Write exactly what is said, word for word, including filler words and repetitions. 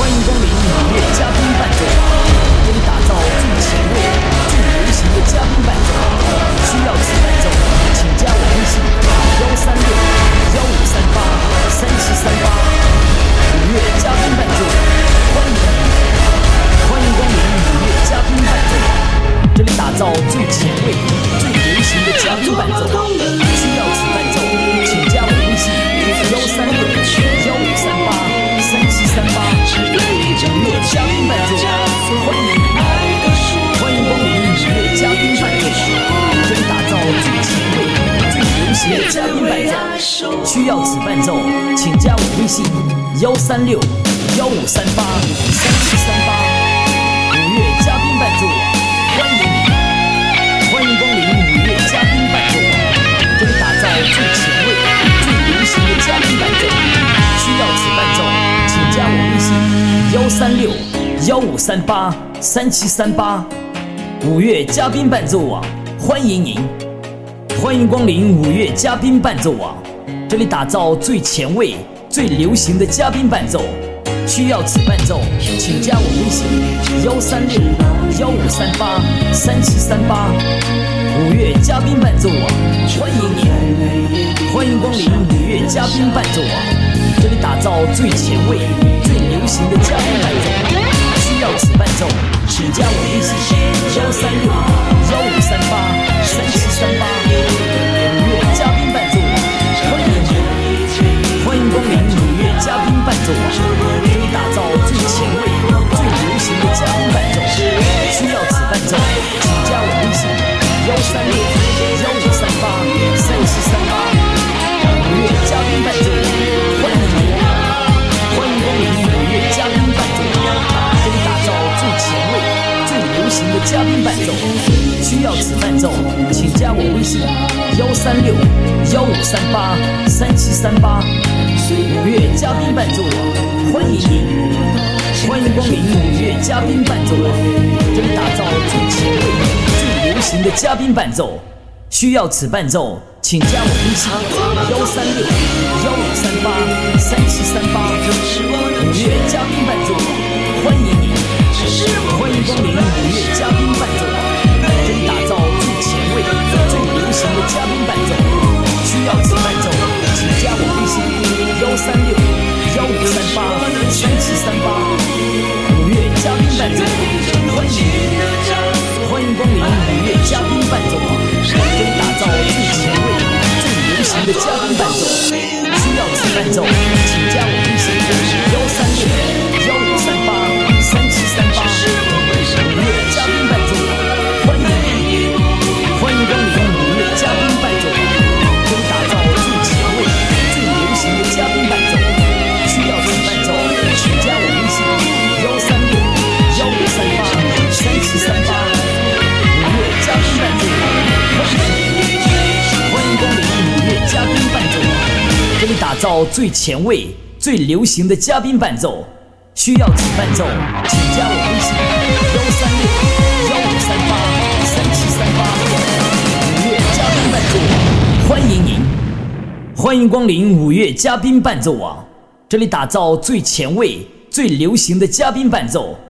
欢迎光临五月嘉宾伴奏，给你打造最前卫、最流行的嘉宾伴奏。需要此伴奏，请加我微信：幺三六幺五三八三七三八。五月嘉宾伴奏，欢迎欢迎光临五月嘉宾伴奏，这里打造最前卫、最流行的嘉宾伴奏。需要此伴奏，请加我微信：幺三六幺五三八三七三八。五月嘉宾伴奏，欢迎欢迎光临五月嘉宾伴奏，这里打造最前卫、最流行的嘉宾伴奏。需要此伴奏，请加我微信：幺三六幺五三八三七三八。五月嘉宾伴奏，欢迎欢迎光临五月嘉宾伴奏，这里打造最前卫、最流行的嘉宾伴奏。需要此伴奏，请加我微信：幺三六幺五三八三七三八。五月嘉宾伴奏网，欢迎您，欢迎光临五月嘉宾伴奏网，这里打造最前卫、最流行的嘉宾伴奏。需要此伴奏，请加我微信：幺三六幺五三八三七三八。五月嘉宾伴奏网，欢迎您，欢迎光临五月嘉宾伴奏网，这里打造最前卫、最流行的嘉宾伴奏。需要此伴奏，请加我微信：幺三六幺五三八三七三八。五月嘉宾伴奏网，欢迎您，欢迎光临五月嘉宾伴奏网，这里打造最前卫、最流行的嘉宾伴奏。需要此伴奏，请加我微信：幺三六幺五三八三七三八。五月嘉宾伴奏，欢迎您，欢迎光临五月嘉宾伴奏，这里打造最前卫、最流行的嘉宾伴奏。需要此伴奏，请加我微信：幺三六幺五三八三七三八。五月嘉宾伴奏，欢迎您，欢迎光临五月嘉宾伴奏，这里打造最前卫、最流行的嘉宾伴奏。需要此伴奏，请加我微信：幺三六幺五三八三七三八。五月嘉宾伴奏，欢迎您，欢迎光临五月嘉宾伴奏，这里打造最前卫、最流行的嘉宾伴奏。需要此伴奏，请加我微信：幺三六幺五三八三七三八。五月嘉宾伴奏，欢迎您，欢迎光临五月嘉宾伴奏，这里打造最前卫、最流行的嘉宾伴奏。需要此伴奏，请加我微信：幺三六幺五三八三七三八。五月嘉宾伴奏，欢迎您，欢迎光临五月嘉宾伴奏，这里打造最前卫、最流行的嘉宾伴奏。需要此伴奏，请加我微信：幺三六幺五三八三七三八。五月嘉宾伴奏，欢迎您，欢迎光临五月嘉宾伴奏，这里打造最前卫、最流行的嘉宾伴奏。需要此伴奏，请加我微信：幺三六幺五三八三七三八。五月嘉宾伴奏，欢迎您，欢迎光临五月嘉宾伴奏网，这里打造最前卫、最流行的嘉宾伴奏。